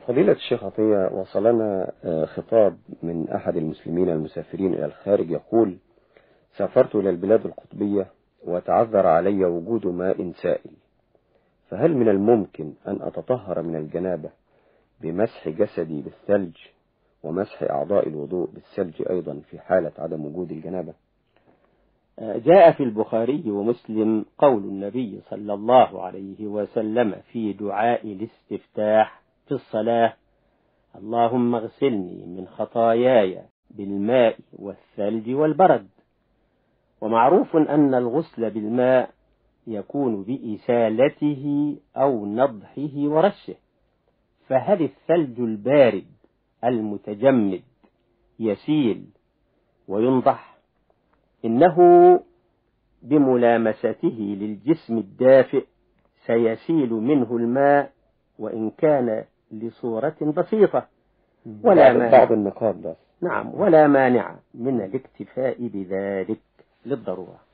فضيلة الشيخ عطية، وصلنا خطاب من أحد المسلمين المسافرين إلى الخارج يقول: سافرت إلى البلاد القطبية وتعذر علي وجود ماء سائل، فهل من الممكن أن أتطهر من الجنابة بمسح جسدي بالثلج ومسح أعضاء الوضوء بالثلج أيضا في حالة عدم وجود الجنابة؟ جاء في البخاري ومسلم قول النبي صلى الله عليه وسلم في دعاء الاستفتاح في الصلاة: اللهم اغسلني من خطاياي بالماء والثلج والبرد. ومعروف أن الغسل بالماء يكون بإسالته أو نضحه ورشه، فهل الثلج البارد المتجمد يسيل وينضح؟ إنه بملامسته للجسم الدافئ سيسيل منه الماء وإن كان لصورة بسيطة، بعض النقاط بس. نعم، ولا مانع من الاكتفاء بذلك للضرورة.